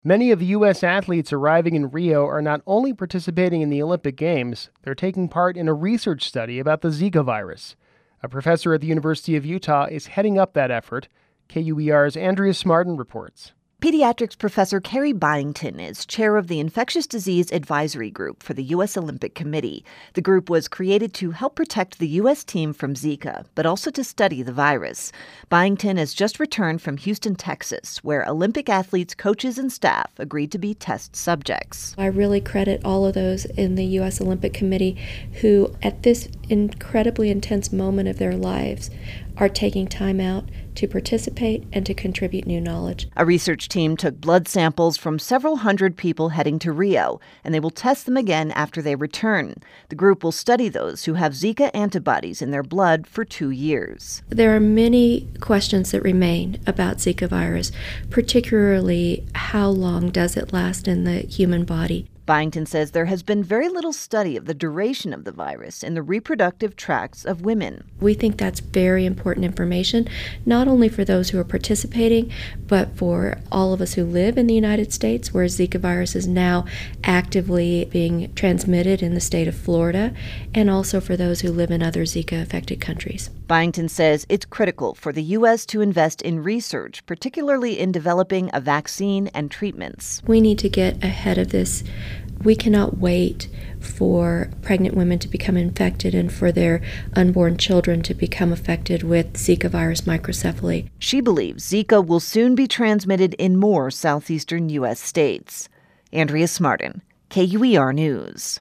Many of the U.S. athletes arriving in Rio are not only participating in the Olympic Games, they're taking part in a research study about the Zika virus. A professor at the University of Utah is heading up that effort. KUER's Andrea Smartin reports. Pediatrics professor Carrie Byington is chair of the Infectious Disease Advisory Group for the U.S. Olympic Committee. The group was created to help protect the U.S. team from Zika, but also to study the virus. Byington has just returned from Houston, Texas, where Olympic athletes, coaches, and staff agreed to be test subjects. I really credit all of those in the U.S. Olympic Committee who, at this incredibly intense moment of their lives, are taking time out to participate and to contribute new knowledge. A research team took blood samples from several hundred people heading to Rio, and they will test them again after they return. The group will study those who have Zika antibodies in their blood for 2 years. There are many questions that remain about Zika virus, particularly how long does it last in the human body? Byington says there has been very little study of the duration of the virus in the reproductive tracts of women. We think that's very important information, not only for those who are participating, but for all of us who live in the United States, where Zika virus is now actively being transmitted in the state of Florida, and also for those who live in other Zika-affected countries. Byington says it's critical for the U.S. to invest in research, particularly in developing a vaccine and treatments. We need to get ahead of this. We cannot wait for pregnant women to become infected and for their unborn children to become affected with Zika virus microcephaly. She believes Zika will soon be transmitted in more southeastern U.S. states. Andrea Smartin, KUER News.